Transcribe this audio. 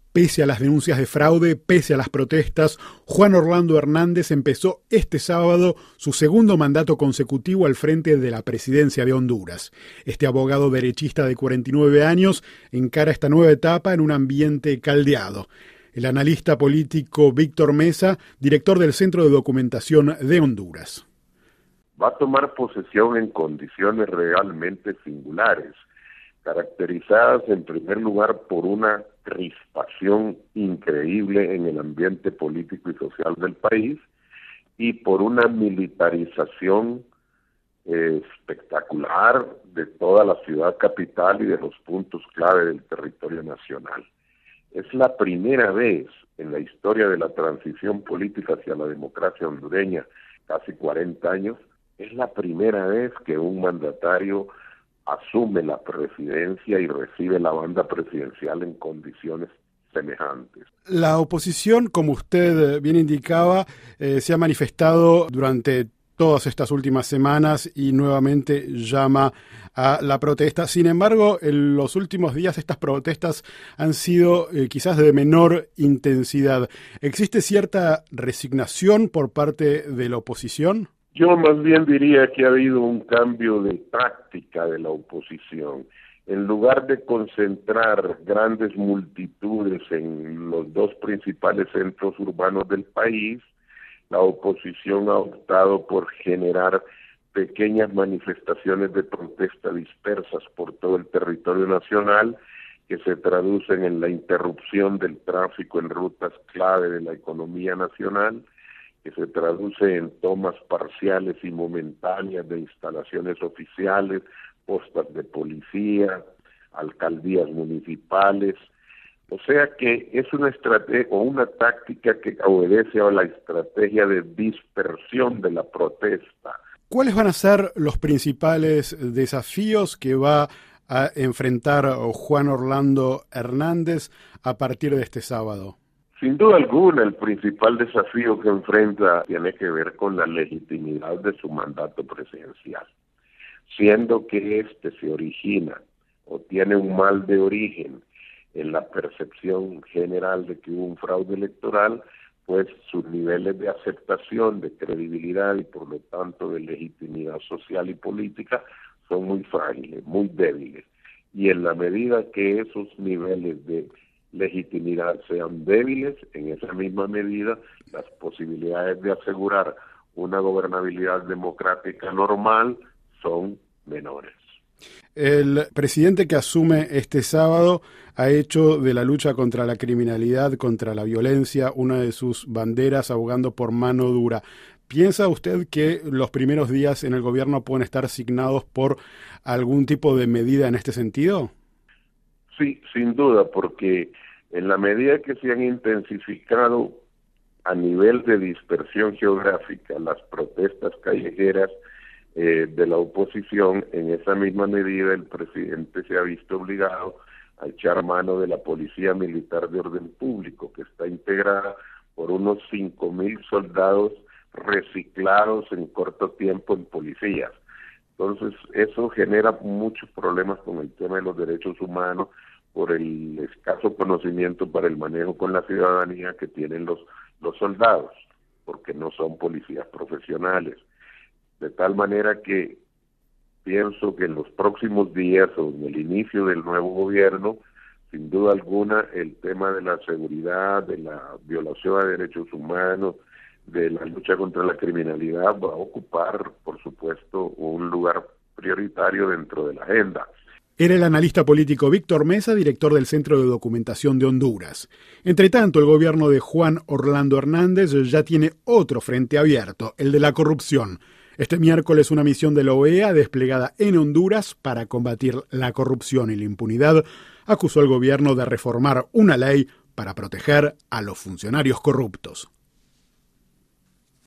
Pese a las denuncias de fraude, pese a las protestas, Juan Orlando Hernández empezó este sábado su segundo mandato consecutivo al frente de la presidencia de Honduras. Este abogado derechista de 49 años encara esta nueva etapa en un ambiente caldeado. El analista político Víctor Mesa, director del Centro de Documentación de Honduras. Va a tomar posesión en condiciones realmente singulares, caracterizadas en primer lugar por una crispación increíble en el ambiente político y social del país y por una militarización espectacular de toda la ciudad capital y de los puntos clave del territorio nacional. Es la primera vez en la historia de la transición política hacia la democracia hondureña, casi 40 años, es la primera vez que un mandatario asume la presidencia y recibe la banda presidencial en condiciones semejantes. La oposición, como usted bien indicaba, se ha manifestado durante todas estas últimas semanas y nuevamente llama a la protesta. Sin embargo, en los últimos días estas protestas han sido quizás de menor intensidad. ¿Existe cierta resignación por parte de la oposición? Yo más bien diría que ha habido un cambio de táctica de la oposición. En lugar de concentrar grandes multitudes en los dos principales centros urbanos del país, la oposición ha optado por generar pequeñas manifestaciones de protesta dispersas por todo el territorio nacional, que se traducen en la interrupción del tráfico en rutas clave de la economía nacional, que se traduce en tomas parciales y momentáneas de instalaciones oficiales, postas de policía, alcaldías municipales. O sea que es una estrategia o una táctica que obedece a la estrategia de dispersión de la protesta. ¿Cuáles van a ser los principales desafíos que va a enfrentar Juan Orlando Hernández a partir de este sábado? Sin duda alguna, el principal desafío que enfrenta tiene que ver con la legitimidad de su mandato presidencial. Siendo que éste se origina o tiene un mal de origen en la percepción general de que hubo un fraude electoral, pues sus niveles de aceptación, de credibilidad y por lo tanto de legitimidad social y política son muy frágiles, muy débiles. Y en la medida que esos niveles de legitimidad sean débiles, en esa misma medida las posibilidades de asegurar una gobernabilidad democrática normal son menores. El presidente que asume este sábado ha hecho de la lucha contra la criminalidad, contra la violencia, una de sus banderas, abogando por mano dura. ¿Piensa usted que los primeros días en el gobierno pueden estar signados por algún tipo de medida en este sentido? Sí, sin duda, porque en la medida que se han intensificado a nivel de dispersión geográfica las protestas callejeras de la oposición, en esa misma medida el presidente se ha visto obligado a echar mano de la Policía Militar de Orden Público, que está integrada por unos 5,000 soldados reciclados en corto tiempo en policías. Entonces, eso genera muchos problemas con el tema de los derechos humanos por el escaso conocimiento para el manejo con la ciudadanía que tienen los soldados, porque no son policías profesionales. De tal manera que pienso que en los próximos días o en el inicio del nuevo gobierno, sin duda alguna, el tema de la seguridad, de la violación de derechos humanos, de la lucha contra la criminalidad va a ocupar, por supuesto, un lugar prioritario dentro de la agenda. Era el analista político Víctor Mesa, director del Centro de Documentación de Honduras. Entre tanto, el gobierno de Juan Orlando Hernández ya tiene otro frente abierto, el de la corrupción. Este miércoles una misión de la OEA desplegada en Honduras para combatir la corrupción y la impunidad acusó al gobierno de reformar una ley para proteger a los funcionarios corruptos.